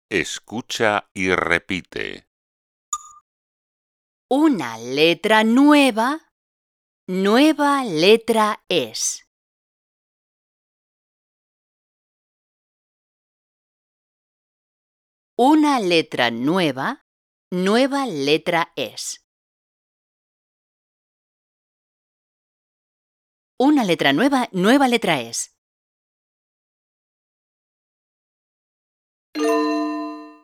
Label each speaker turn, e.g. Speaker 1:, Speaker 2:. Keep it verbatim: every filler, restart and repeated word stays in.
Speaker 1: Escucha y repite.
Speaker 2: Una letra nueva, nueva letra es. Una letra nueva, nueva letra es. Una letra nueva, nueva letra es.